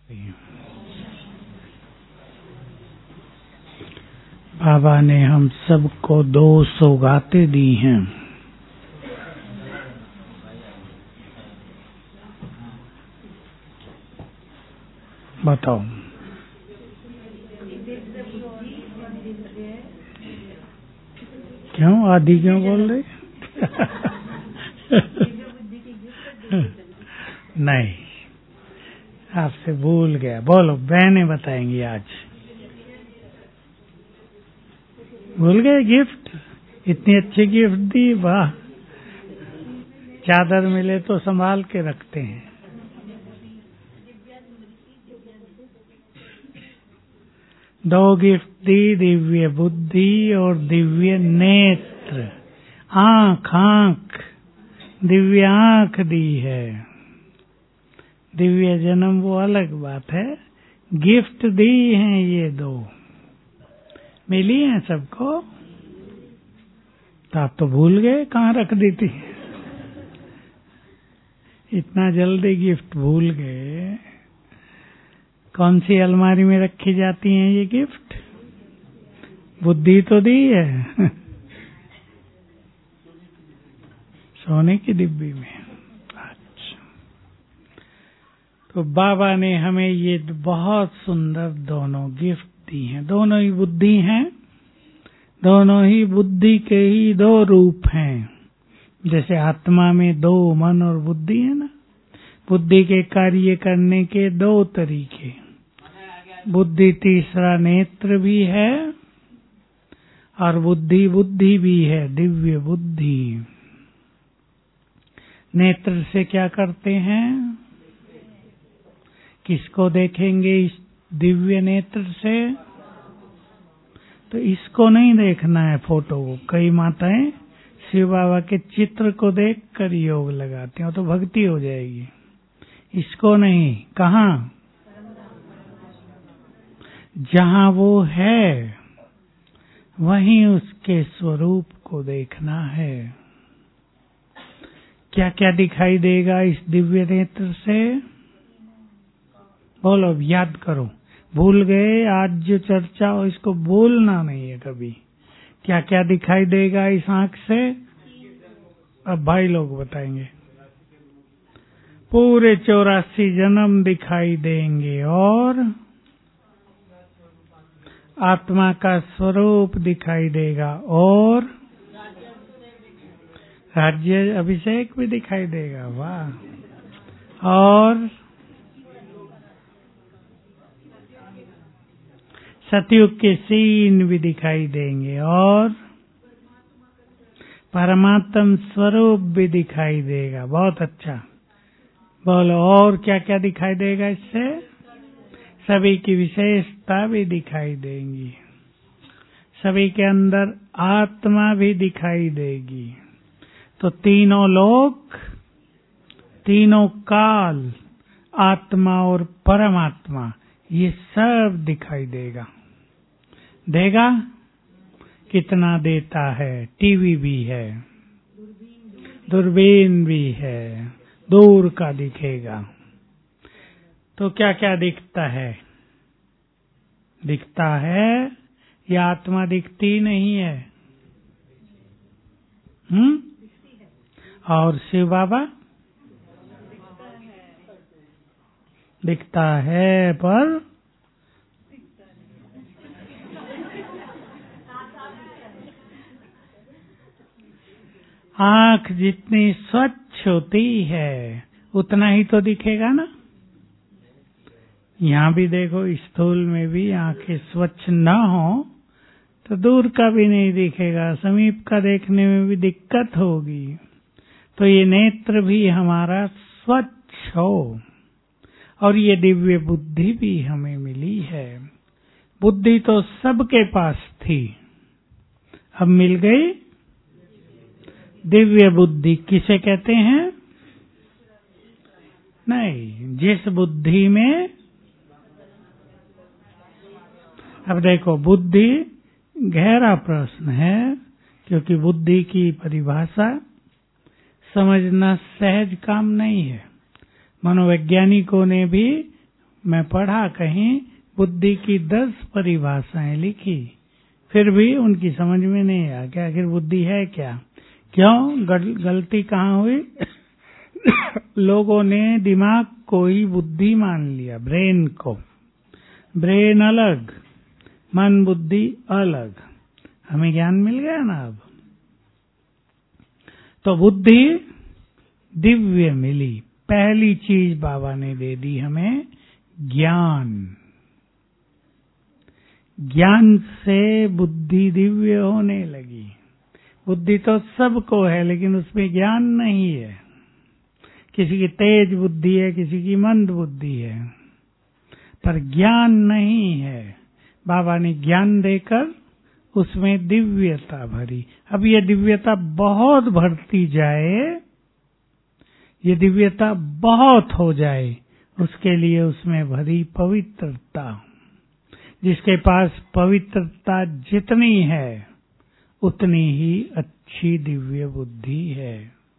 बाबा ने हम सबको 2 सौगातें दी हैं। बताओ क्यों आदि क्यों बोल रहे? नहीं, आपसे भूल गया। बोलो, बहनें बताएंगी आज। भूल गए गिफ्ट? इतनी अच्छी गिफ्ट दी, वाह। चादर मिले तो संभाल के रखते हैं। दो गिफ्ट दी, दिव्य बुद्धि और दिव्य नेत्र। आँख दिव्य आँख दी है। दिव्य जन्म वो अलग बात है, गिफ्ट दी हैं ये 2। मिली हैं सबको? तो आप तो भूल गए कहाँ रख दी थी। इतना जल्दी गिफ्ट भूल गए। कौन सी अलमारी में रखी जाती हैं ये गिफ्ट? बुद्धि तो दी है सोने की डिब्बी में। अच्छा, तो बाबा ने हमें ये बहुत सुंदर दोनों गिफ्ट दी हैं। दोनों ही बुद्धि हैं, दोनों ही बुद्धि के ही 2 रूप हैं। जैसे आत्मा में 2 मन और बुद्धि है ना, बुद्धि के कार्य करने के 2 तरीके। बुद्धि तीसरा नेत्र भी है और बुद्धि भी है, दिव्य बुद्धि। नेत्र से क्या करते हैं? किसको देखेंगे इस दिव्य नेत्र से? तो इसको नहीं देखना है फोटो को। कई माताएं शिव बाबा के चित्र को देख कर योग लगाती हैं, तो भक्ति हो जाएगी। इसको नहीं। कहाँ? जहाँ वो है वहीं उसके स्वरूप को देखना है। क्या क्या दिखाई देगा इस दिव्य नेत्र से? बोलो, याद करो। भूल गए? आज जो चर्चा हो इसको भूलना नहीं है कभी। क्या क्या दिखाई देगा इस आंख से? अब भाई लोग बताएंगे। पूरे 84 जन्म दिखाई देंगे और आत्मा का स्वरूप दिखाई देगा और राज्य अभिषेक भी दिखाई देगा। वाह। और सतयुग के सीन भी दिखाई देंगे और परमात्म स्वरूप भी दिखाई देगा। बहुत अच्छा। बोलो, और क्या क्या दिखाई देगा इससे? सभी की विशेषता भी दिखाई देंगी। सभी के अंदर आत्मा भी दिखाई देगी। तो तीनों लोक, तीनों काल, आत्मा और परमात्मा, ये सब दिखाई देगा। देगा? कितना देता है? टीवी भी है, दूरबीन भी है, दूर का दिखेगा। तो क्या क्या दिखता है? दिखता है या आत्मा दिखती नहीं है? और शिव बाबा दिखता है पर आँख जितनी स्वच्छ होती है उतना ही तो दिखेगा ना। यहाँ भी देखो, स्थूल में भी आँखें स्वच्छ न हो तो दूर का भी नहीं दिखेगा, समीप का देखने में भी दिक्कत होगी। तो ये नेत्र भी हमारा स्वच्छ हो। और ये दिव्य बुद्धि भी हमें मिली है। बुद्धि तो सबके पास थी, अब मिल गई दिव्य बुद्धि। किसे कहते हैं? नहीं, जिस बुद्धि में, अब देखो, बुद्धि गहरा प्रश्न है, क्योंकि बुद्धि की परिभाषा समझना सहज काम नहीं है। मनोवैज्ञानिकों ने भी मैं पढ़ा कहीं बुद्धि की 10 परिभाषाएं लिखी, फिर भी उनकी समझ में नहीं आया कि आखिर बुद्धि है क्या, क्यों गलती कहाँ हुई। लोगों ने दिमाग को ही बुद्धि मान लिया, ब्रेन को। ब्रेन अलग, मन बुद्धि अलग। हमें ज्ञान मिल गया ना अब। तो बुद्धि दिव्य मिली। पहली चीज बाबा ने दे दी हमें, ज्ञान। ज्ञान से बुद्धि दिव्य होने लगी। बुद्धि तो सबको है, लेकिन उसमें ज्ञान नहीं है। किसी की तेज बुद्धि है, किसी की मंद बुद्धि है, पर ज्ञान नहीं है। बाबा ने ज्ञान देकर उसमें दिव्यता भरी। अब ये दिव्यता बहुत भरती जाए, ये दिव्यता बहुत हो जाए, उसके लिए उसमें भरी पवित्रता। जिसके पास पवित्रता जितनी है, उतनी ही अच्छी दिव्य बुद्धि है।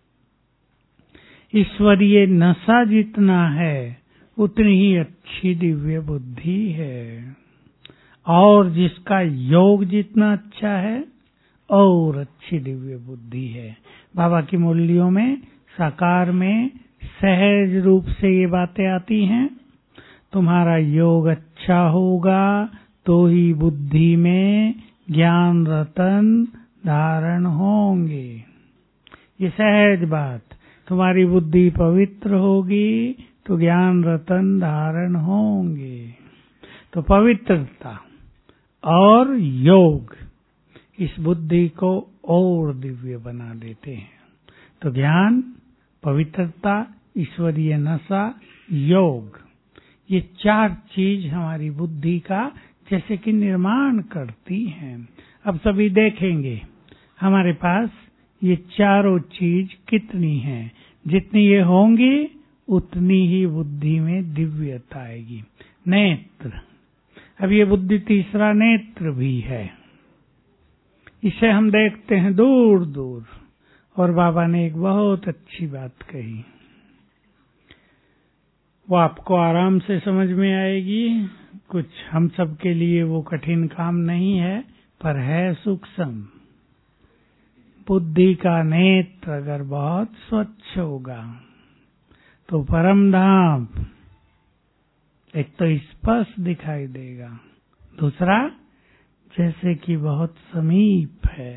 ईश्वरीय नशा जितना है, उतनी ही अच्छी दिव्य बुद्धि है। और जिसका योग जितना अच्छा है, और अच्छी दिव्य बुद्धि है। बाबा की मुरलियों में साकार में सहज रूप से ये बातें आती हैं। तुम्हारा योग अच्छा होगा तो ही बुद्धि में ज्ञान रतन धारण होंगे। ये सहज बात। तुम्हारी बुद्धि पवित्र होगी तो ज्ञान रतन धारण होंगे। तो पवित्रता और योग इस बुद्धि को और दिव्य बना देते हैं। तो ज्ञान, पवित्रता, ईश्वरीय नशा, योग, ये 4 चीज हमारी बुद्धि का जैसे कि निर्माण करती हैं। अब सभी देखेंगे हमारे पास ये चारों चीज कितनी हैं। जितनी ये होंगी उतनी ही बुद्धि में दिव्यता आएगी। नेत्र, अब ये बुद्धि तीसरा नेत्र भी है। इसे हम देखते हैं दूर दूर। और बाबा ने एक बहुत अच्छी बात कही, वो आपको आराम से समझ में आएगी। कुछ हम सब के लिए वो कठिन काम नहीं है, पर है सूक्ष्म। बुद्धि का नेत्र अगर बहुत स्वच्छ होगा तो परम धाम एक तो स्पष्ट दिखाई देगा, दूसरा जैसे कि बहुत समीप है।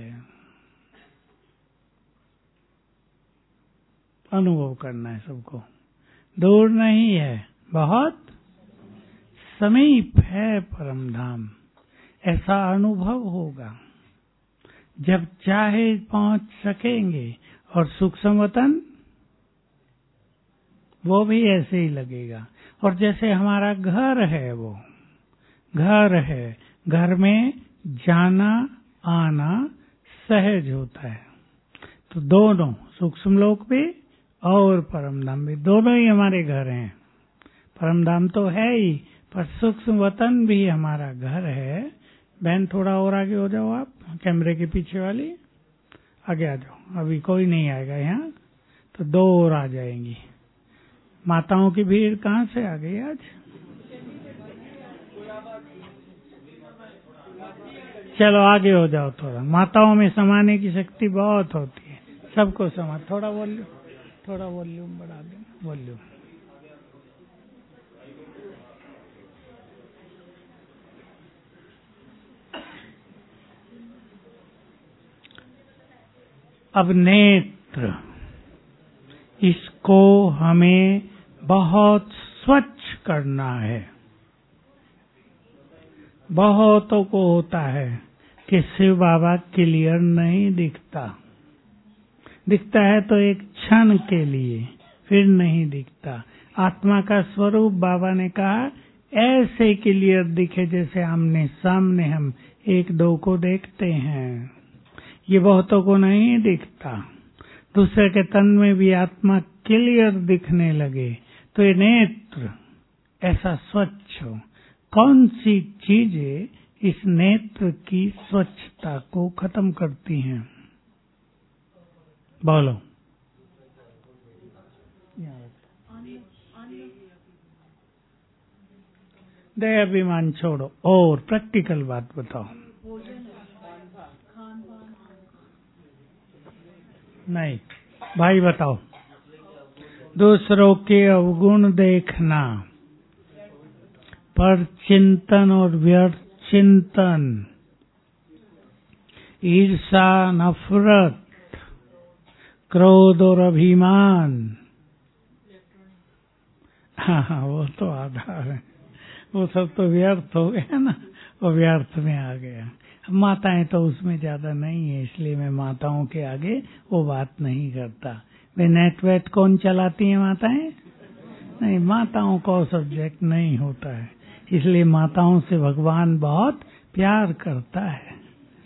अनुभव करना है सबको, दूर नहीं है, बहुत समीप है परम धाम। ऐसा अनुभव होगा। जब चाहे पहुंच सकेंगे। और सूक्ष्म वतन वो भी ऐसे ही लगेगा। और जैसे हमारा घर है, वो घर है, घर में जाना आना सहज होता है। तो दोनों सूक्ष्म लोक भी और परमधाम भी, दोनों ही हमारे घर हैं। परमधाम तो है ही, पर सूक्ष्म वतन भी हमारा घर है। बहन थोड़ा और आगे हो जाओ आप, कैमरे के पीछे वाली आगे आ जाओ। अभी कोई नहीं आएगा यहाँ, तो 2 और आ जाएंगी। माताओं की भीड़ कहाँ से आ गई आज? चलो आगे हो जाओ थोड़ा। माताओं में समाने की शक्ति बहुत होती है, सबको समा। थोड़ा वॉल्यूम बढ़ा दो, वॉल्यूम। अब नेत्र, इसको हमें बहुत स्वच्छ करना है। बहुतों को होता है कि शिव बाबा क्लियर नहीं दिखता, दिखता है तो एक क्षण के लिए, फिर नहीं दिखता। आत्मा का स्वरूप बाबा ने कहा ऐसे क्लियर दिखे जैसे आमने सामने हम 1-2 को देखते हैं। ये बहुतों को नहीं दिखता। दूसरे के तन में भी आत्मा क्लियर दिखने लगे तो ये नेत्र ऐसा स्वच्छ हो। कौन सी चीजें इस नेत्र की स्वच्छता को खत्म करती हैं? बोलो। दया अभिमान छोड़ो और प्रैक्टिकल बात बताओ। नहीं भाई बताओ। दूसरों के अवगुण देखना, पर चिंतन और व्यर्थ चिंतन, ईर्षा, नफरत, क्रोध और अभिमान, हाँ वो तो आधार है, वो सब तो व्यर्थ हो गया ना, वो व्यर्थ में आ गया। माताएं तो उसमें ज्यादा नहीं है, इसलिए मैं माताओं के आगे वो बात नहीं करता। वे नेट वेट कौन चलाती है? माताएं नहीं, माताओं को सब्जेक्ट नहीं होता है, इसलिए माताओं से भगवान बहुत प्यार करता है।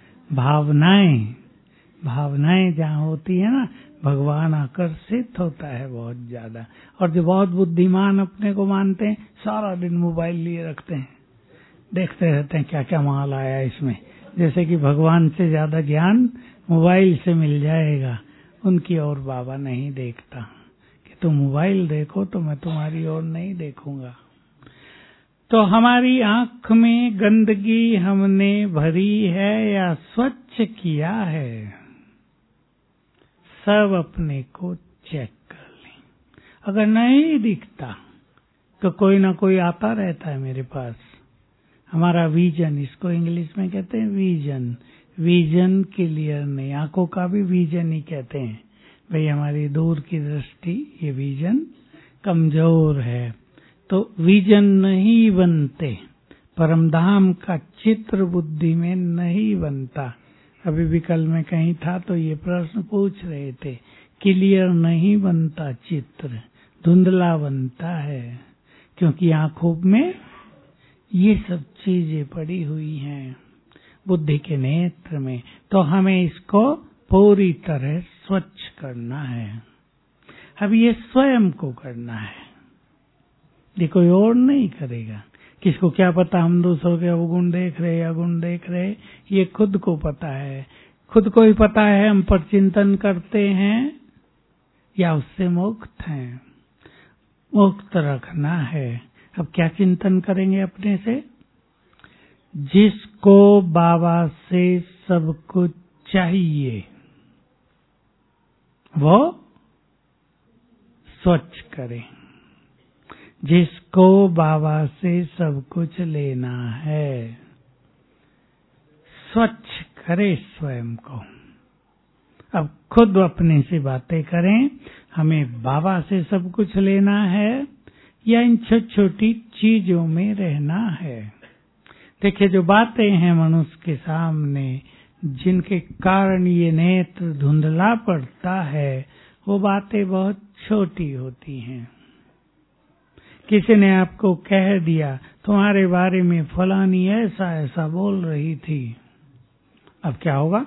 भावनाएं जहाँ होती है ना, भगवान आकर्षित होता है बहुत ज्यादा। और जो बहुत बुद्धिमान अपने को मानते हैं, सारा दिन मोबाइल लिए रखते हैं, देखते रहते हैं क्या क्या माल आया इसमें, जैसे कि भगवान से ज्यादा ज्ञान मोबाइल से मिल जाएगा। उनकी ओर बाबा नहीं देखता कि तुम मोबाइल देखो तो मैं तुम्हारी ओर नहीं देखूंगा। तो हमारी आंख में गंदगी हमने भरी है या स्वच्छ किया है, सब अपने को चेक कर लें। अगर नहीं दिखता तो कोई ना कोई आता रहता है मेरे पास। हमारा विजन, इसको इंग्लिश में कहते हैं विजन क्लियर नहीं, आंखों का भी विजन ही कहते हैं भाई, हमारी दूर की दृष्टि, ये विजन कमजोर है, तो विजन नहीं बनते, परमधाम का चित्र बुद्धि में नहीं बनता। अभी भी कल में कहीं था तो ये प्रश्न पूछ रहे थे, क्लियर नहीं बनता चित्र, धुंधला बनता है, क्योंकि आंखों में ये सब चीजें पड़ी हुई हैं बुद्धि के नेत्र में। तो हमें इसको पूरी तरह स्वच्छ करना है। अब ये स्वयं को करना है, ये कोई और नहीं करेगा। किसको क्या पता हम दूसरों के अवगुण देख रहे या गुण देख रहे, ये खुद को पता है। खुद को ही पता है हम पर चिंतन करते हैं या उससे मुक्त हैं। मुक्त रखना है। अब क्या चिंतन करेंगे अपने से? जिसको बाबा से सब कुछ चाहिए वो स्वच्छ करें, जिसको बाबा से सब कुछ लेना है स्वच्छ करे स्वयं को। अब खुद अपने से बातें करें, हमें बाबा से सब कुछ लेना है या इन छोटी छोटी चीजों में रहना है। देखिए, जो बातें हैं मनुष्य के सामने, जिनके कारण ये नेत्र धुंधला पड़ता है, वो बातें बहुत छोटी होती हैं। किसी ने आपको कह दिया तुम्हारे बारे में फलानी ऐसा ऐसा बोल रही थी, अब क्या होगा?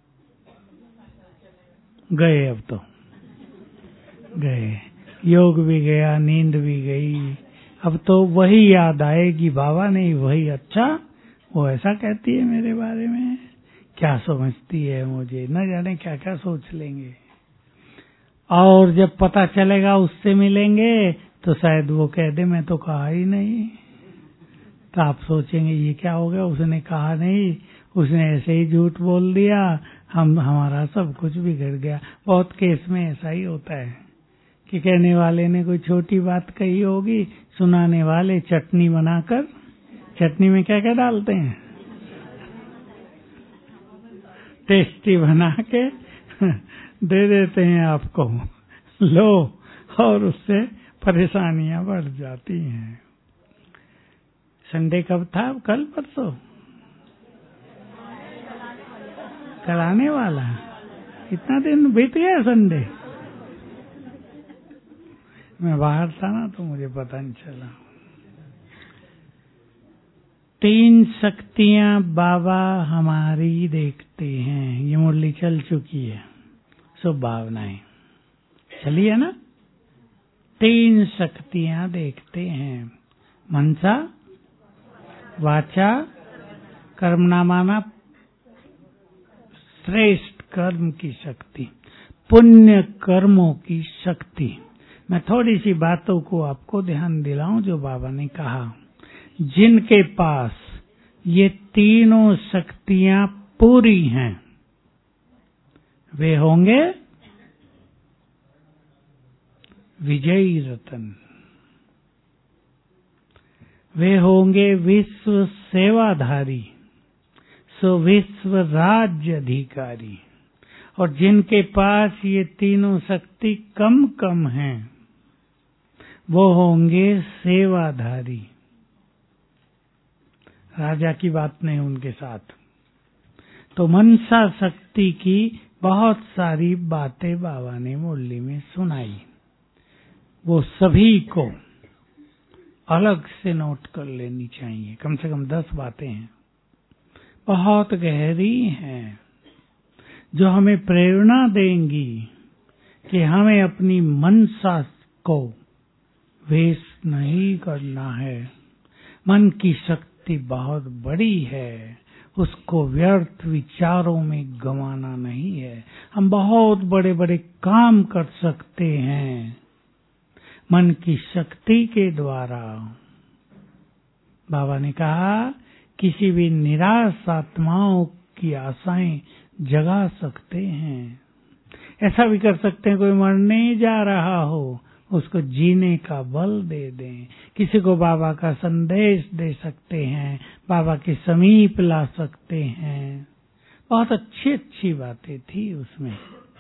गए, अब तो गए, योग भी गया, नींद भी गई। अब तो वही याद आएगी, बाबा नहीं वही, अच्छा वो ऐसा कहती है मेरे बारे में, क्या समझती है मुझे, न जाने क्या क्या सोच लेंगे। और जब पता चलेगा उससे मिलेंगे तो शायद वो कह दे मैं तो कहा ही नहीं, तो आप सोचेंगे ये क्या हो गया, उसने कहा नहीं, उसने ऐसे ही झूठ बोल दिया, हमारा सब कुछ बिगड़ गया। बहुत केस में ऐसा ही होता है कि कहने वाले ने कोई छोटी बात कही होगी, सुनाने वाले चटनी बनाकर, चटनी में क्या क्या डालते हैं, टेस्टी बना के दे देते हैं आपको, लो, और उससे परेशानियां बढ़ जाती हैं। संडे कब था? कल परसों? कल आने वाला, इतना दिन बीत गया संडे। मैं बाहर था ना तो मुझे पता नहीं चला। 3 शक्तियां बाबा हमारी देखते हैं, ये मुरली चल चुकी है, शुभ भावनाएं चली है ना। 3 शक्तियां देखते हैं, मनसा, वाचा, कर्मनामाना, श्रेष्ठ कर्म की शक्ति, पुण्य कर्मों की शक्ति। मैं थोड़ी सी बातों को आपको ध्यान दिलाऊं जो बाबा ने कहा। जिनके पास ये तीनों शक्तियां पूरी हैं वे होंगे विजयी रतन, वे होंगे विश्व सेवाधारी, सो विश्व राज्य अधिकारी। और जिनके पास ये तीनों शक्ति कम कम हैं वो होंगे सेवाधारी। राजा की बात नहीं उनके साथ। तो मनसा शक्ति की बहुत सारी बातें बाबा ने मुरली में सुनाई, वो सभी को अलग से नोट कर लेनी चाहिए। कम से कम 10 बातें हैं, बहुत गहरी हैं, जो हमें प्रेरणा देंगी कि हमें अपनी मनसा को वेस्ट नहीं करना है। मन की शक्ति बहुत बड़ी है, उसको व्यर्थ विचारों में गंवाना नहीं है। हम बहुत बड़े बड़े काम कर सकते हैं मन की शक्ति के द्वारा। बाबा ने कहा किसी भी निराश आत्माओं की आशाएं जगा सकते हैं। ऐसा भी कर सकते हैं, कोई मरने जा रहा हो उसको जीने का बल दे दें। किसी को बाबा का संदेश दे सकते हैं, बाबा के समीप ला सकते हैं। बहुत अच्छी अच्छी बातें थी उसमें,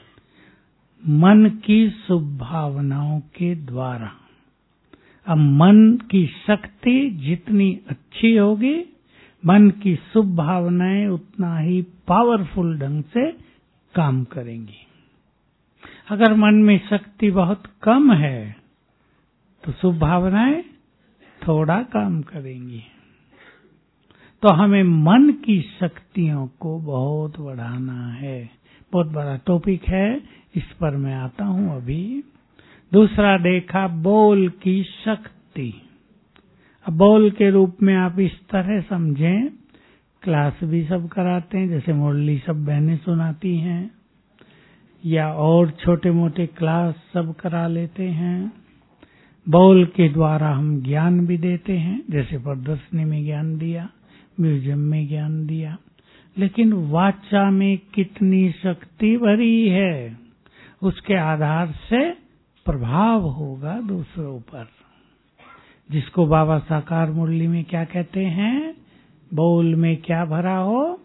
मन की शुभ भावनाओं के द्वारा। अब मन की शक्ति जितनी अच्छी होगी, मन की शुभ भावनाएं उतना ही पावरफुल ढंग से काम करेंगी। अगर मन में शक्ति बहुत कम है तो शुभ भावनाएं थोड़ा काम करेंगी। तो हमें मन की शक्तियों को बहुत बढ़ाना है। बहुत बड़ा टॉपिक है, इस पर मैं आता हूं अभी। दूसरा देखा बोल की शक्ति। अब बोल के रूप में आप इस तरह समझें, क्लास भी सब कराते हैं, जैसे मुरली सब बहनें सुनाती हैं, या और छोटे मोटे क्लास सब करा लेते हैं। बोल के द्वारा हम ज्ञान भी देते हैं, जैसे प्रदर्शनी में ज्ञान दिया, म्यूजियम में ज्ञान दिया। लेकिन वाचा में कितनी शक्ति भरी है, उसके आधार से प्रभाव होगा दूसरों पर। जिसको बाबा साकार मुरली में क्या कहते हैं, बोल में क्या भरा हो,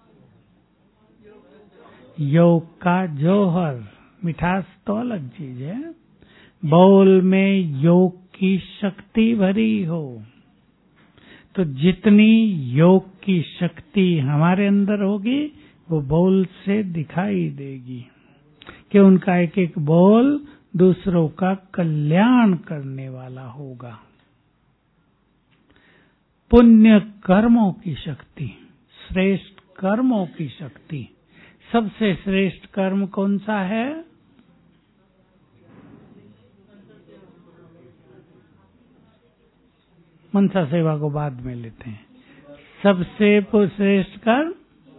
योग का जौहर। मिठास तो अलग चीज है, बोल में योग की शक्ति भरी हो। तो जितनी योग की शक्ति हमारे अंदर होगी वो बोल से दिखाई देगी कि उनका एक एक बोल दूसरों का कल्याण करने वाला होगा। पुण्य कर्मों की शक्ति, श्रेष्ठ कर्मों की शक्ति। सबसे श्रेष्ठ कर्म कौन सा है? मनसा सेवा को बाद में लेते हैं। सबसे श्रेष्ठ कर्म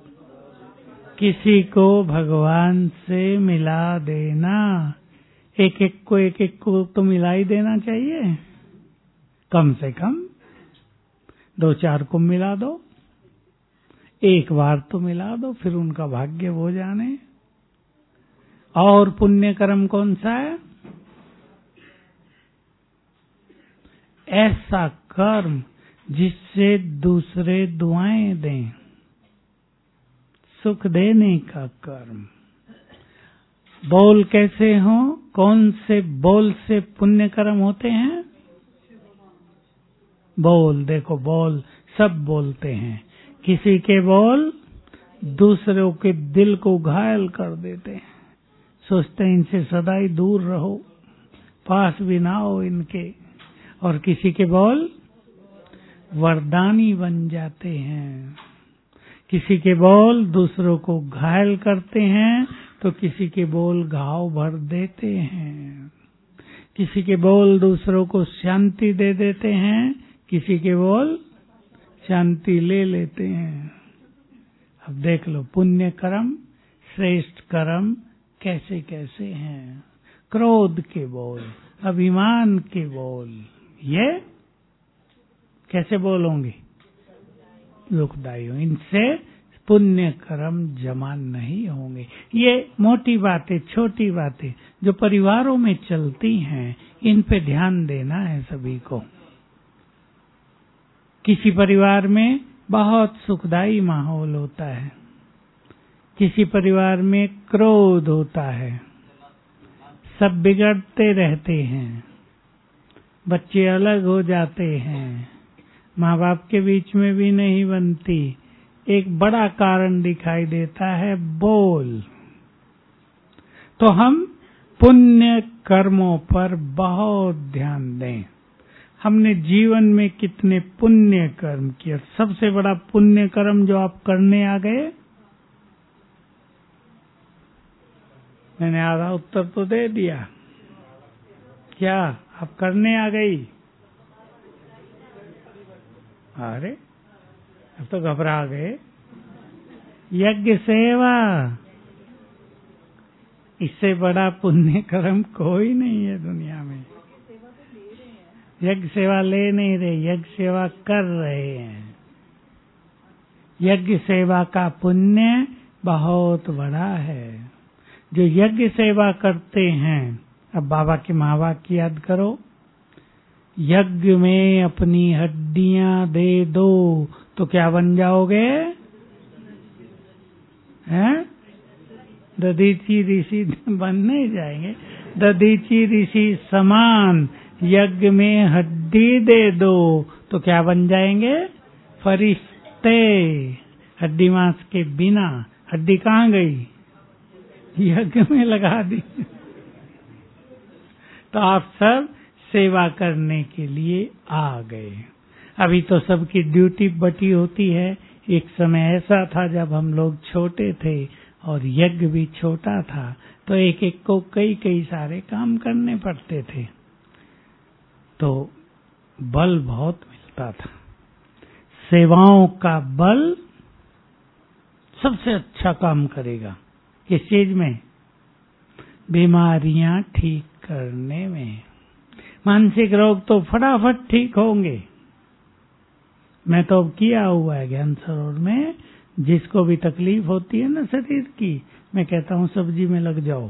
किसी को भगवान से मिला देना। एक एक को तो मिला ही देना चाहिए, कम से कम 2-4 को मिला दो, एक बार तो मिला दो, फिर उनका भाग्य हो जाने। और पुण्य कर्म कौन सा है? ऐसा कर्म जिससे दूसरे दुआएं दें, सुख देने का कर्म। बोल कैसे हो, कौन से बोल से पुण्य कर्म होते हैं? बोल, देखो बोल सब बोलते हैं। किसी के बोल दूसरों के दिल को घायल कर देते हैं, सोचते हैं इनसे सदा ही दूर रहो, पास भी ना हो इनके। और किसी के बोल वरदानी बन जाते हैं। किसी के बोल दूसरों को घायल करते हैं तो किसी के बोल घाव भर देते हैं। किसी के बोल दूसरों को शांति दे देते हैं, किसी के बोल शांति ले लेते हैं। अब देख लो पुण्य कर्म, श्रेष्ठ कर्म कैसे कैसे हैं। क्रोध के बोल, अभिमान के बोल, ये कैसे बोलोगे? दुखदायी हो। इनसे पुण्य कर्म जमा नहीं होंगे। ये मोटी बातें, छोटी बातें जो परिवारों में चलती हैं, इन पे ध्यान देना है सभी को। किसी परिवार में बहुत सुखदायी माहौल होता है, किसी परिवार में क्रोध होता है, सब बिगड़ते रहते हैं, बच्चे अलग हो जाते हैं, माँ बाप के बीच में भी नहीं बनती। एक बड़ा कारण दिखाई देता है बोल। तो हम पुण्य कर्मों पर बहुत ध्यान दें। हमने जीवन में कितने पुण्य कर्म किए। सबसे बड़ा पुण्य कर्म जो आप करने आ गए, मैंने आधा उत्तर तो दे दिया। क्या आप करने आ गई? अरे अब तो घबरा गए। यज्ञ सेवा, इससे बड़ा पुण्य कर्म कोई नहीं है दुनिया में। यज्ञ सेवा ले नहीं रहे, यज्ञ सेवा कर रहे हैं। यज्ञ सेवा का पुण्य बहुत बड़ा है। जो यज्ञ सेवा करते हैं, अब बाबा के महावाक्य याद करो, यज्ञ में अपनी हड्डियां दे दो तो क्या बन जाओगे? हैं? दधीची ऋषि बन नहीं जाएंगे। दधीची ऋषि समान यज्ञ में हड्डी दे दो तो क्या बन जाएंगे? फरिश्ते। हड्डी मांस के बिना हड्डी कहाँ गई? यज्ञ में लगा दी। तो आप सब सेवा करने के लिए आ गए। अभी तो सबकी ड्यूटी बटी होती है। एक समय ऐसा था जब हम लोग छोटे थे और यज्ञ भी छोटा था, तो एक एक को कई कई सारे काम करने पड़ते थे, तो बल बहुत मिलता था। सेवाओं का बल सबसे अच्छा काम करेगा। किस चीज में? बीमारियां ठीक करने में। मानसिक रोग तो फटाफट ठीक होंगे। मैं तो अब किया हुआ है ज्ञान सरोवर में, जिसको भी तकलीफ होती है ना शरीर की, मैं कहता हूँ सब्जी में लग जाओ,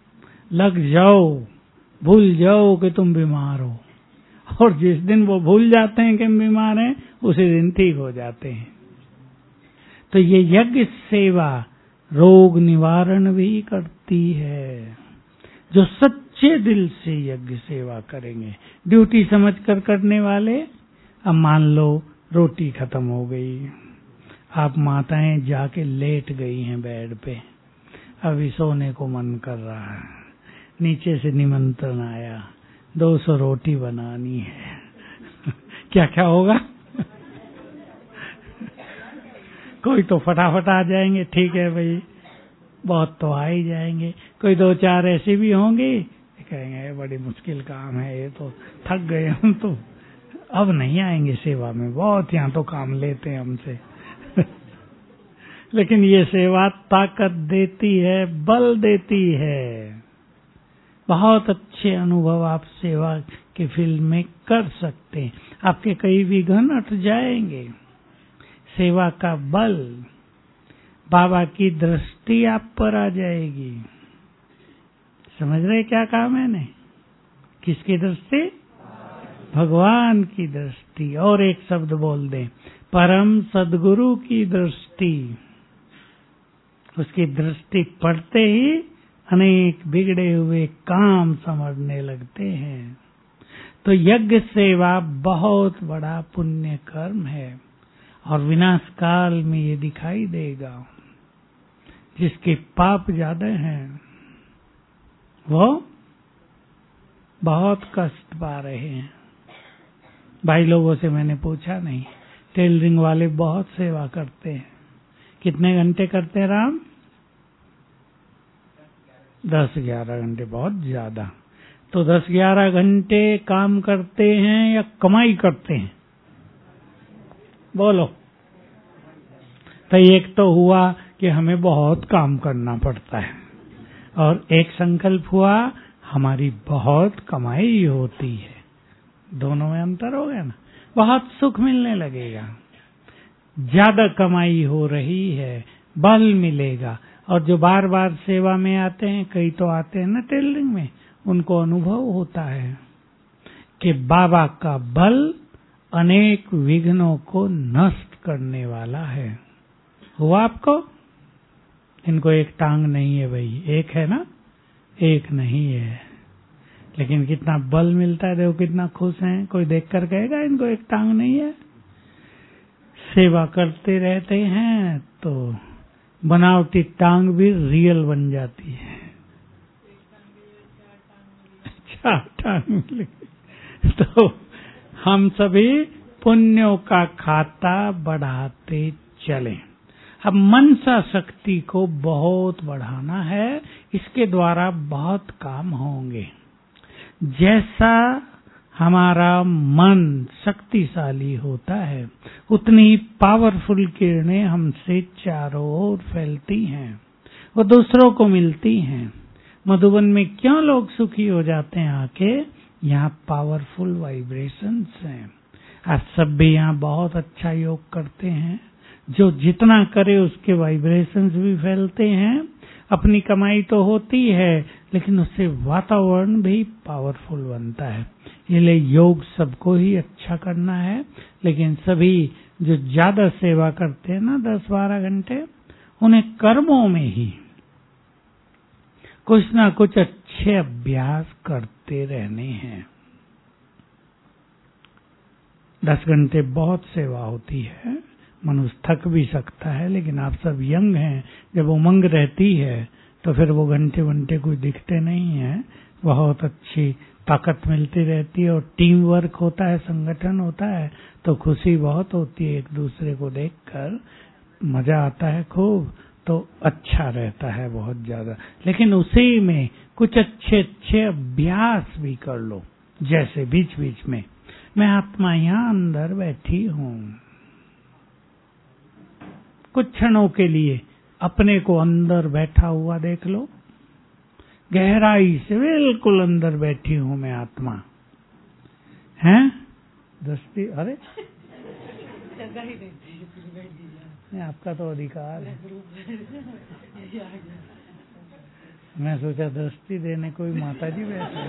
भूल जाओ कि तुम बीमार हो। और जिस दिन वो भूल जाते हैं कि हम बीमार हैं, उसी दिन ठीक हो जाते हैं। तो ये यज्ञ सेवा रोग निवारण भी करती है। जो सच्चे दिल से यज्ञ सेवा करेंगे, ड्यूटी समझकर करने वाले। अब मान लो रोटी खत्म हो गई, आप माताएं जाके लेट गई हैं बेड पे, अभी सोने को मन कर रहा है, नीचे से निमंत्रण आया, 200 रोटी बनानी है। क्या क्या होगा? कोई तो फटाफट आ जाएंगे, ठीक है भाई, बहुत तो आ ही जाएंगे। कोई 2-4 ऐसे भी होंगे, कहेंगे बड़ी मुश्किल काम है, ये तो थक गए हम, तो अब नहीं आएंगे सेवा में, बहुत यहाँ तो काम लेते हैं हमसे। लेकिन ये सेवा ताकत देती है, बल देती है। बहुत अच्छे अनुभव आप सेवा के फील्ड में कर सकते हैं। आपके कई विघ्न हट जाएंगे। सेवा का बल, बाबा की दृष्टि आप पर आ जाएगी। समझ रहे क्या कहा मैंने? किसकी दृष्टि? भगवान की दृष्टि। और एक शब्द बोल दें, परम सद्गुरु की दृष्टि। उसकी दृष्टि पड़ते ही अनेक बिगड़े हुए काम समझने लगते हैं। तो यज्ञ सेवा बहुत बड़ा पुण्य कर्म है और विनाश काल में ये दिखाई देगा। जिसके पाप ज्यादा हैं वो बहुत कष्ट पा रहे हैं। भाई लोगों से मैंने पूछा नहीं, टेलरिंग वाले बहुत सेवा करते हैं। कितने घंटे करते हैं राम? 10-11 घंटे, बहुत ज्यादा। तो 10-11 घंटे काम करते हैं या कमाई करते हैं? बोलो। तो एक तो हुआ कि हमें बहुत काम करना पड़ता है, और एक संकल्प हुआ हमारी बहुत कमाई होती है। दोनों में अंतर हो गया ना। बहुत सुख मिलने लगेगा। ज्यादा कमाई हो रही है, बल मिलेगा। और जो बार बार सेवा में आते हैं, कई तो आते हैं ना टेलरिंग में, उनको अनुभव होता है कि बाबा का बल अनेक विघ्नों को नष्ट करने वाला है। हुआ आपको? इनको एक टांग नहीं है भाई, एक है ना, एक नहीं है, लेकिन कितना बल मिलता है। देखो कितना खुश हैं। कोई देख कर कहेगा इनको एक टांग नहीं है। सेवा करते रहते हैं तो बनावटी टांग भी रियल बन जाती है। चार टांग मिले। तो हम सभी पुण्यों का खाता बढ़ाते चलें। अब मनसा शक्ति को बहुत बढ़ाना है, इसके द्वारा बहुत काम होंगे। जैसा हमारा मन शक्तिशाली होता है, उतनी पावरफुल किरणें हमसे चारों ओर फैलती हैं, वो दूसरों को मिलती हैं। मधुबन में क्यों लोग सुखी हो जाते हैं आके? यहाँ पावरफुल वाइब्रेशंस हैं। आप सब भी यहाँ बहुत अच्छा योग करते हैं। जो जितना करे उसके वाइब्रेशंस भी फैलते हैं। अपनी कमाई तो होती है, लेकिन उससे वातावरण भी पावरफुल बनता है। इसलिए योग सबको ही अच्छा करना है, लेकिन सभी जो ज्यादा सेवा करते हैं ना 10-12 घंटे, उन्हें कर्मों में ही कुछ ना कुछ अच्छे अभ्यास करते रहने हैं। 10 घंटे बहुत सेवा होती है, मनुष्य थक भी सकता है, लेकिन आप सब यंग हैं। जब उमंग रहती है तो फिर वो घंटे कोई दिखते नहीं है। बहुत अच्छी ताकत मिलती रहती है और टीम वर्क होता है, संगठन होता है, तो खुशी बहुत होती है। एक दूसरे को देखकर मजा आता है खूब, तो अच्छा रहता है बहुत ज्यादा। लेकिन उसी में कुछ अच्छे अभ्यास भी कर लो। जैसे बीच बीच में मैं आत्मा यहाँ अंदर बैठी हूँ, कुछ क्षणों के लिए अपने को अंदर बैठा हुआ देख लो। गहराई से बिल्कुल अंदर बैठी हूँ मैं आत्मा। हैं दृष्टि, अरे नहीं, आपका तो अधिकार है। मैं सोचा दृष्टि देने कोई माता जी बैठे।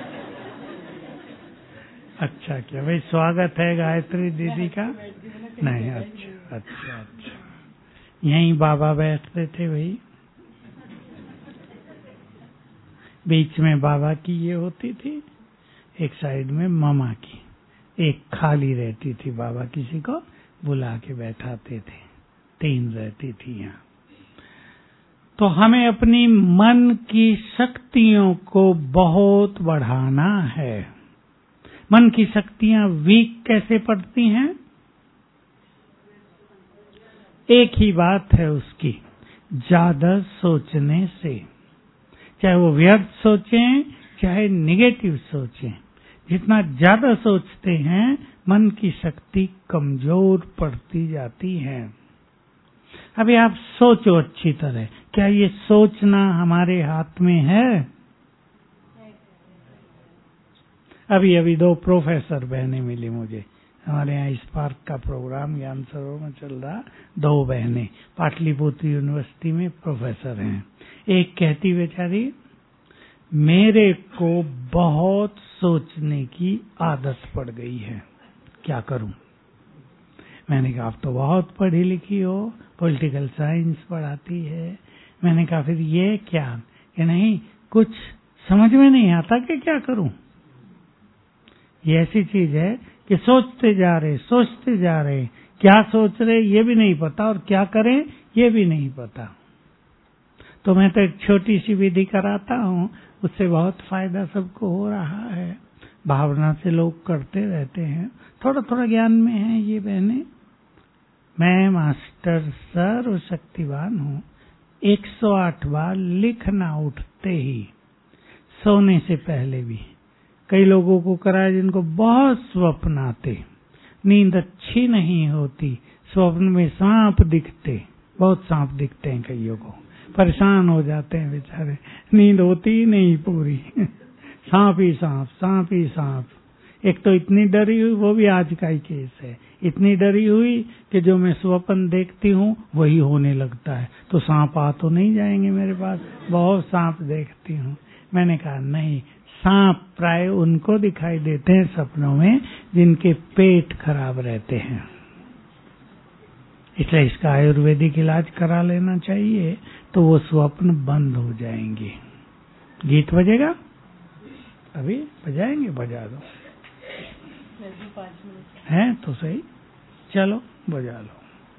अच्छा क्या भाई, स्वागत है गायत्री दीदी का। नहीं, अच्छा। यहीं बाबा बैठते थे भाई, बीच में बाबा की ये होती थी, एक साइड में मामा की, एक खाली रहती थी। बाबा किसी को बुला के बैठाते थे, 3 रहती थी यहाँ। तो हमें अपनी मन की शक्तियों को बहुत बढ़ाना है। मन की शक्तियां वीक कैसे पड़ती हैं? एक ही बात है उसकी, ज्यादा सोचने से। चाहे वो व्यर्थ सोचें, चाहे निगेटिव सोचें, जितना ज्यादा सोचते हैं मन की शक्ति कमजोर पड़ती जाती है। अभी आप सोचो अच्छी तरह, क्या ये सोचना हमारे हाथ में है? अभी 2 प्रोफेसर बहनें मिली मुझे। हमारे यहाँ इस पार्क का प्रोग्राम ज्ञान सरोवर में चल रहा, 2 बहनें पाटलिपुत्र यूनिवर्सिटी में प्रोफेसर हैं। एक कहती बेचारी, मेरे को बहुत सोचने की आदत पड़ गई है, क्या करूं? मैंने कहा आप तो बहुत पढ़ी लिखी हो, पॉलिटिकल साइंस पढ़ाती है। मैंने कहा फिर ये क्या? कि नहीं, कुछ समझ में नहीं आता कि क्या करूं। ये ऐसी चीज है कि सोचते जा रहे, क्या सोच रहे ये भी नहीं पता, और क्या करें ये भी नहीं पता। तो मैं तो एक छोटी सी विधि कराता हूँ, उससे बहुत फायदा सबको हो रहा है। भावना से लोग करते रहते हैं, थोड़ा ज्ञान में है ये बहनें। मैं मास्टर सर्व शक्तिवान हूँ। 108 बार लिखना उठते ही, सोने से पहले भी। कई लोगों को कराया जिनको बहुत स्वप्न आते, नींद अच्छी नहीं होती, स्वप्न में सांप दिखते, बहुत सांप दिखते हैं कईयों को, परेशान हो जाते हैं बेचारे, नींद होती ही नहीं पूरी। सांप ही सांप। एक तो इतनी डरी हुई, वो भी आज का ही केस है, इतनी डरी हुई कि जो मैं स्वप्न देखती हूँ वही होने लगता है। तो सांप आ तो नहीं जाएंगे मेरे पास, बहुत सांप देखती हूँ। मैंने कहा नहीं, सांप प्राय उनको दिखाई देते हैं सपनों में जिनके पेट खराब रहते हैं, इसलिए इसका आयुर्वेदिक इलाज करा लेना चाहिए, तो वो स्वप्न बंद हो जाएंगे। गीत बजेगा, अभी बजाएंगे, बजा दो, 5 मिनट है तो सही, चलो बजा लो।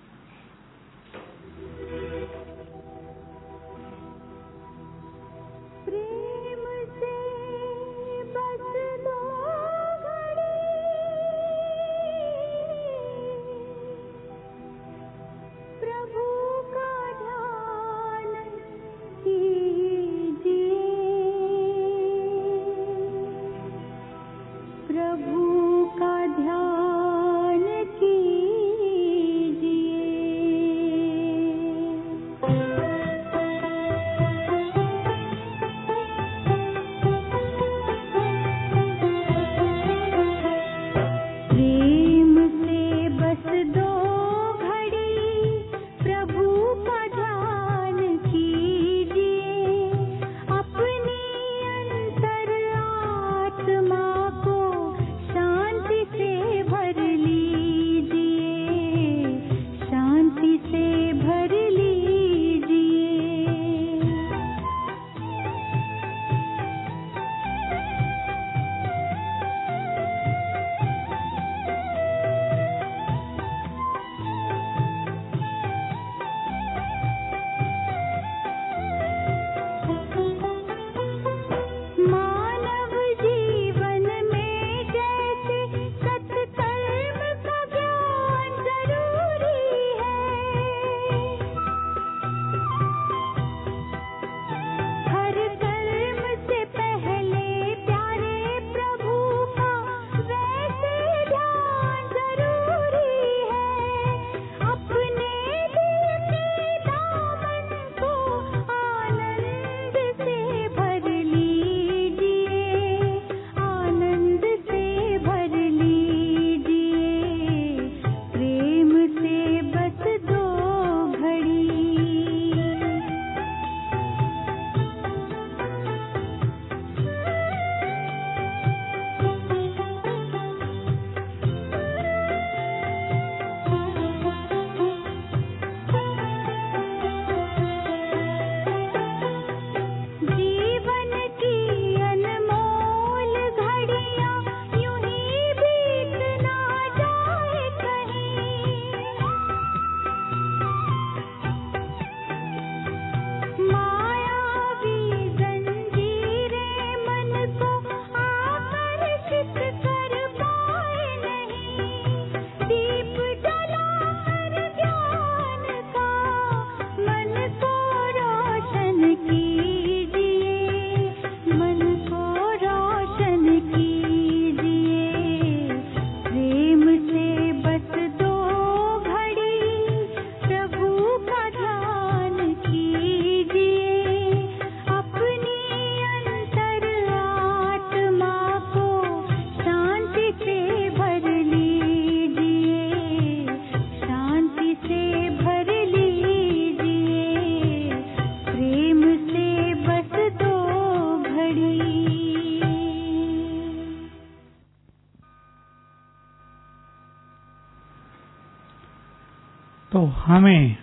तो हमें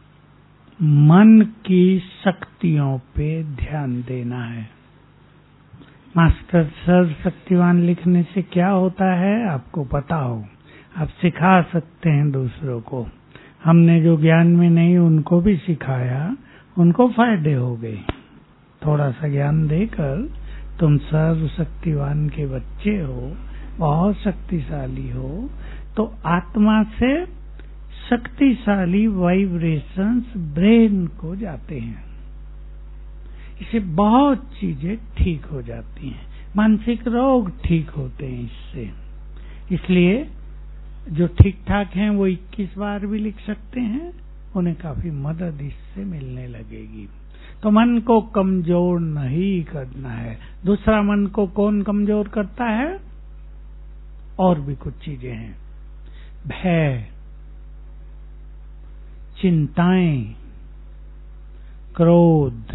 मन की शक्तियों पे ध्यान देना है। मास्टर सर्वशक्तिवान लिखने से क्या होता है आपको पता हो, आप सिखा सकते हैं दूसरों को। हमने जो ज्ञान में नहीं उनको भी सिखाया, उनको फायदे हो गए। थोड़ा सा ज्ञान देकर तुम सर्वशक्तिवान के बच्चे हो, बहुत शक्तिशाली हो, तो आत्मा से शक्तिशाली वाइब्रेशंस ब्रेन को जाते हैं, इससे बहुत चीजें ठीक हो जाती हैं, मानसिक रोग ठीक होते हैं इससे। इसलिए जो ठीक ठाक हैं वो 21 बार भी लिख सकते हैं, उन्हें काफी मदद इससे मिलने लगेगी। तो मन को कमजोर नहीं करना है। दूसरा मन को कौन कमजोर करता है? और भी कुछ चीजें हैं। भय, चिंताएं, क्रोध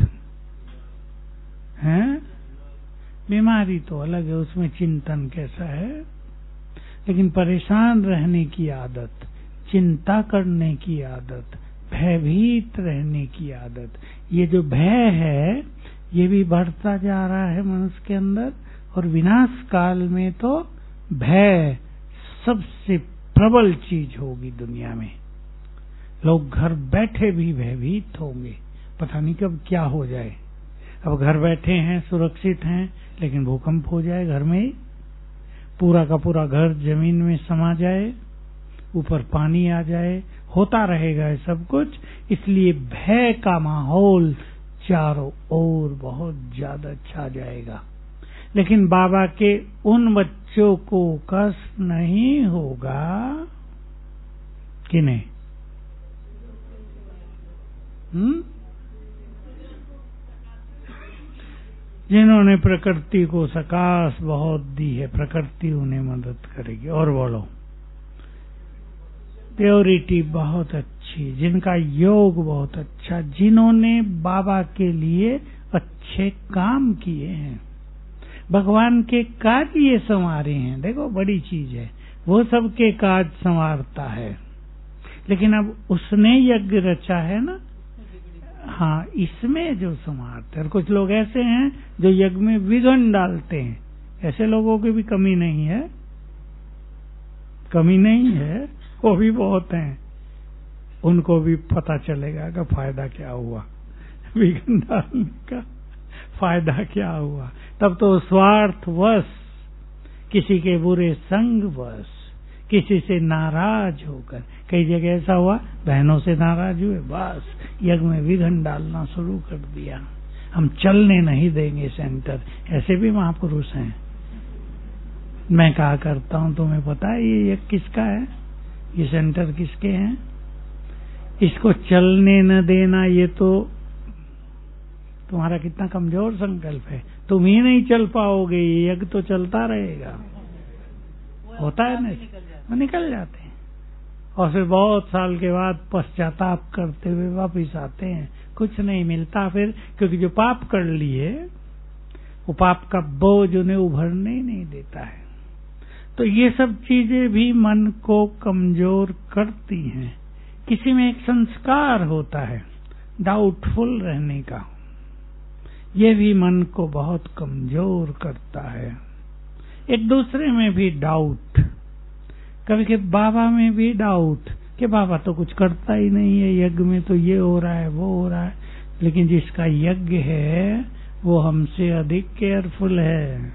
हैं। बीमारी तो अलग है, उसमें चिंतन कैसा है, लेकिन परेशान रहने की आदत, चिंता करने की आदत, भयभीत रहने की आदत, ये जो भय है ये भी बढ़ता जा रहा है मनुष्य के अंदर। और विनाश काल में तो भय सबसे प्रबल चीज होगी दुनिया में। लोग घर बैठे भी भयभीत होंगे, पता नहीं कब क्या हो जाए। अब घर बैठे हैं, सुरक्षित हैं, लेकिन भूकंप हो जाए घर में ही, पूरा का पूरा घर जमीन में समा जाए, ऊपर पानी आ जाए, होता रहेगा ये सब कुछ। इसलिए भय का माहौल चारों ओर बहुत ज्यादा छा जाएगा। लेकिन बाबा के उन बच्चों को कष्ट नहीं होगा कि नहीं? जिन्होंने प्रकृति को सकाश बहुत दी है, प्रकृति उन्हें मदद करेगी। और बोलो, प्योरिटी बहुत अच्छी, जिनका योग बहुत अच्छा, जिन्होंने बाबा के लिए अच्छे काम किए हैं, भगवान के काज ये संवारे हैं। देखो बड़ी चीज है, वो सबके काज संवारता है। लेकिन अब उसने यज्ञ रचा है ना, हाँ, इसमें जो संवारते हैं। कुछ लोग ऐसे हैं जो यज्ञ में विघ्न डालते हैं, ऐसे लोगों की भी कमी नहीं है, कमी नहीं है, वो भी बहुत हैं। उनको भी पता चलेगा कि फायदा क्या हुआ, विघ्न डालने का फायदा क्या हुआ। तब तो स्वार्थवश, किसी के बुरे संगवश, किसी से नाराज होकर, कई जगह ऐसा हुआ बहनों से नाराज हुए, बस यज्ञ में विघ्न डालना शुरू कर दिया, हम चलने नहीं देंगे सेंटर। ऐसे भी महापुरुष हैं। मैं कहा करता हूँ, तुम्हें पता है ये यज्ञ किसका है, ये सेंटर किसके हैं? इसको चलने न देना, ये तो तुम्हारा कितना कमजोर संकल्प है, तुम ही नहीं चल पाओगे, ये यज्ञ तो चलता रहेगा। होता है ना, वो निकल जाते हैं और फिर बहुत साल के बाद पश्चाताप करते हुए वापिस आते हैं, कुछ नहीं मिलता फिर, क्योंकि जो पाप कर लिए वो पाप का बोझ उन्हें उभरने ही नहीं देता है। तो ये सब चीजें भी मन को कमजोर करती हैं। किसी में एक संस्कार होता है डाउटफुल रहने का, ये भी मन को बहुत कमजोर करता है। एक दूसरे में भी डाउट, कभी के बाबा में भी डाउट कि बाबा तो कुछ करता ही नहीं है, यज्ञ में तो ये हो रहा है वो हो रहा है। लेकिन जिसका यज्ञ है वो हमसे अधिक केयरफुल है।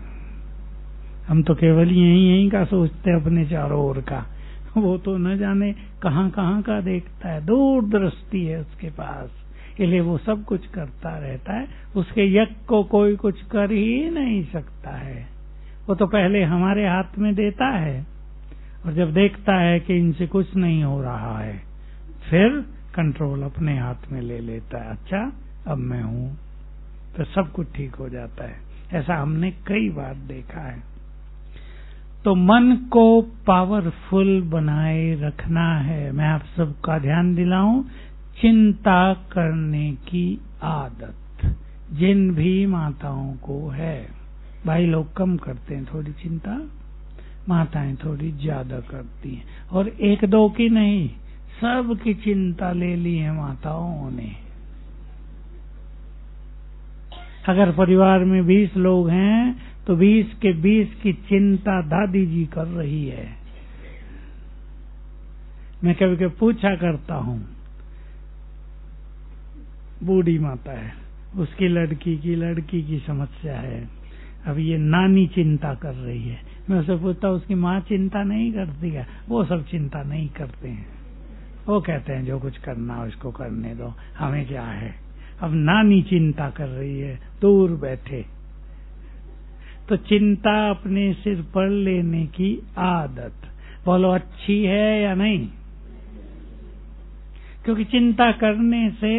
हम तो केवल यही का सोचते हैं अपने चारों ओर का, वो तो न जाने कहाँ कहाँ का देखता है, दूर दृष्टि है उसके पास, इसलिए वो सब कुछ करता रहता है। उसके यज्ञ को कोई कुछ कर ही नहीं सकता है। वो तो पहले हमारे हाथ में देता है और जब देखता है कि इनसे कुछ नहीं हो रहा है, फिर कंट्रोल अपने हाथ में ले लेता है। अच्छा अब मैं हूँ, तो सब कुछ ठीक हो जाता है। ऐसा हमने कई बार देखा है। तो मन को पावरफुल बनाए रखना है। मैं आप सबका ध्यान दिलाऊं, चिंता करने की आदत जिन भी माताओं को है, भाई लोग कम करते हैं थोड़ी चिंता, माताएं थोड़ी ज्यादा करती हैं, और एक दो की नहीं, सब की चिंता ले ली है माताओं ने। अगर परिवार में 20 लोग हैं तो 20 के 20 की चिंता दादी जी कर रही है। मैं कभी कभी पूछा करता हूँ, बूढ़ी माता है, उसकी लड़की की समस्या है, अब ये नानी चिंता कर रही है। मैं उससे पूछता हूँ उसकी माँ चिंता नहीं करती है? वो सब चिंता नहीं करते हैं, वो कहते हैं जो कुछ करना हो इसको करने दो, हमें क्या है। अब नानी चिंता कर रही है दूर बैठे। तो चिंता अपने सिर पर लेने की आदत, बोलो अच्छी है या नहीं? क्योंकि चिंता करने से,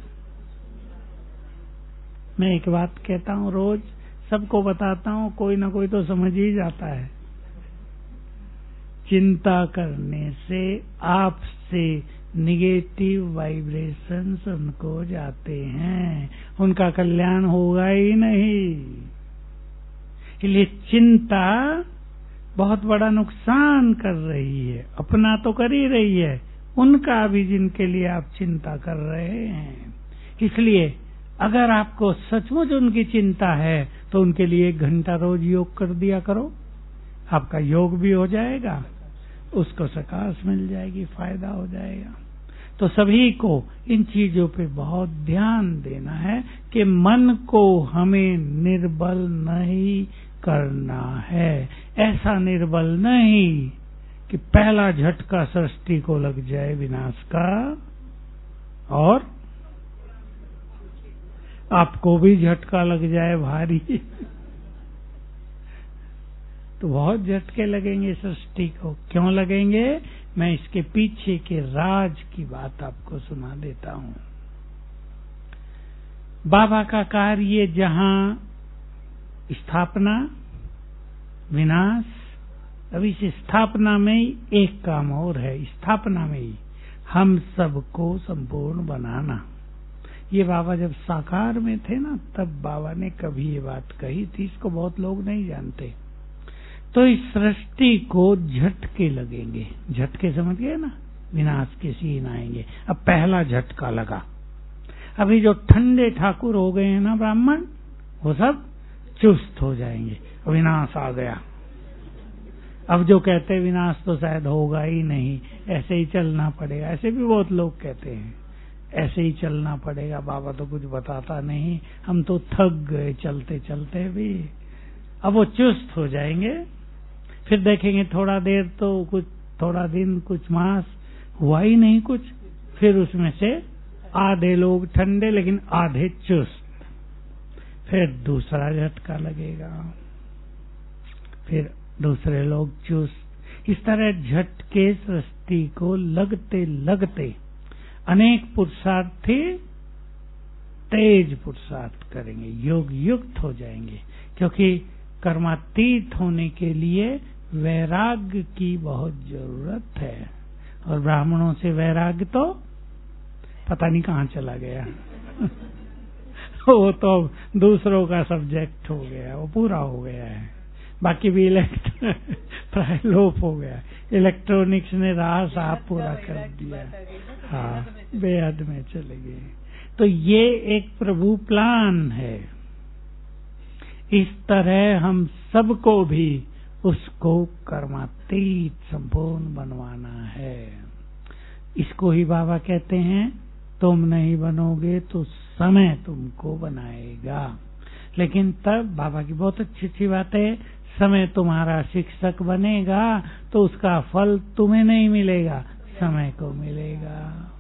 मैं एक बात कहता हूँ रोज, सबको बताता हूँ, कोई ना कोई तो समझ ही जाता है। चिंता करने से आपसे निगेटिव वाइब्रेशंस उनको जाते हैं, उनका कल्याण होगा ही नहीं। इसलिए चिंता बहुत बड़ा नुकसान कर रही है, अपना तो कर ही रही है, उनका भी जिनके लिए आप चिंता कर रहे हैं। इसलिए अगर आपको सचमुच उनकी चिंता है तो उनके लिए 1 घंटा रोज योग कर दिया करो, आपका योग भी हो जाएगा, उसको सकाश मिल जाएगी, फायदा हो जाएगा। तो सभी को इन चीजों पे बहुत ध्यान देना है कि मन को हमें निर्बल नहीं करना है। ऐसा निर्बल नहीं कि पहला झटका सृष्टि को लग जाए विनाश का और आपको भी झटका लग जाए भारी। तो बहुत झटके लगेंगे सृष्टि को। क्यों लगेंगे? मैं इसके पीछे के राज की बात आपको सुना देता हूं। बाबा का कार्य जहां स्थापना विनाश, अब इस स्थापना में ही एक काम और है, स्थापना में ही हम सबको संपूर्ण बनाना। ये बाबा जब साकार में थे ना, तब बाबा ने कभी ये बात कही थी, इसको बहुत लोग नहीं जानते। तो इस सृष्टि को झटके लगेंगे, झटके समझ गए ना, विनाश के सीन आएंगे। अब पहला झटका लगा, अभी जो ठंडे ठाकुर हो गए हैं ना ब्राह्मण, वो सब चुस्त हो जाएंगे, विनाश आ गया। अब जो कहते विनाश तो शायद होगा ही नहीं, ऐसे ही चलना पड़ेगा, ऐसे भी बहुत लोग कहते हैं, ऐसे ही चलना पड़ेगा, बाबा तो कुछ बताता नहीं, हम तो थक गए चलते चलते भी। अब वो चुस्त हो जाएंगे, फिर देखेंगे थोड़ा देर तो कुछ, थोड़ा दिन, कुछ मास हुआ ही नहीं कुछ, फिर उसमें से आधे लोग ठंडे लेकिन आधे चुस्त। फिर दूसरा झटका लगेगा, फिर दूसरे लोग चुस्त। इस तरह झटके सृष्टि को लगते लगते अनेक पुरुषार्थी तेज पुरुषार्थ करेंगे, योग युक्त हो जाएंगे। क्योंकि कर्मातीत होने के लिए वैराग्य की बहुत जरूरत है, और ब्राह्मणों से वैराग्य तो पता नहीं कहाँ चला गया। वो तो दूसरों का सब्जेक्ट हो गया, वो पूरा हो गया है, बाकी भी प्राय लोप हो गया। इलेक्ट्रॉनिक्स ने राह साफ पूरा कर दिया, हाँ, बेहद में चले गए। तो ये एक प्रभु प्लान है। इस तरह हम सबको भी उसको कर्मातीत संपूर्ण बनवाना है। इसको ही बाबा कहते हैं, तुम नहीं बनोगे तो समय तुमको बनाएगा। लेकिन तब बाबा की बहुत अच्छी अच्छी बात है, समय तुम्हारा शिक्षक बनेगा तो उसका फल तुम्हें नहीं मिलेगा, समय को मिलेगा।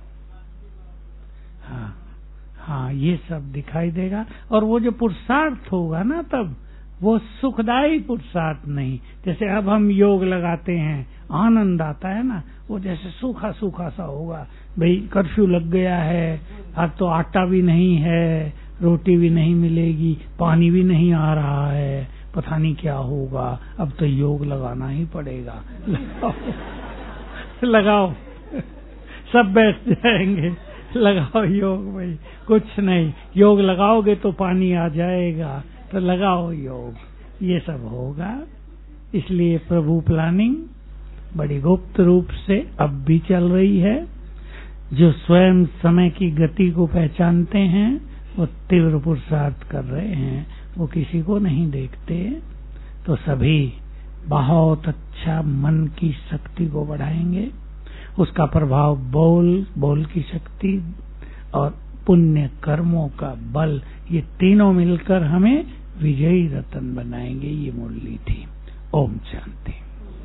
हाँ हाँ, ये सब दिखाई देगा। और वो जो पुरुषार्थ होगा ना, तब वो सुखदायी पुरुषार्थ नहीं। जैसे अब हम योग लगाते हैं, आनंद आता है ना, वो जैसे सूखा सूखा सा होगा। भाई कर्फ्यू लग गया है, अब तो आटा भी नहीं है, रोटी भी नहीं मिलेगी, पानी भी नहीं आ रहा है, पता नहीं क्या होगा, अब तो योग लगाना ही पड़ेगा। लगाओ लगाओ, सब बैठ जाएंगे, लगाओ योग। भाई कुछ नहीं, योग लगाओगे तो पानी आ जाएगा, तो लगाओ योग, ये सब होगा। इसलिए प्रभु प्लानिंग बड़ी गुप्त रूप से अब भी चल रही है। जो स्वयं समय की गति को पहचानते हैं वो तीव्र पुरुषार्थ कर रहे हैं, वो किसी को नहीं देखते। तो सभी बहुत अच्छा मन की शक्ति को बढ़ाएंगे, उसका प्रभाव बोल की शक्ति और पुण्य कर्मों का बल, ये तीनों मिलकर हमें विजयी रतन बनाएंगे। ये मुरली थी। ओम शांति।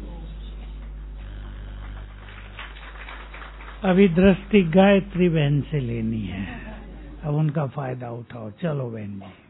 अभी दृष्टि गायत्री बहन से लेनी है, अब उनका फायदा उठाओ। चलो बहन जी।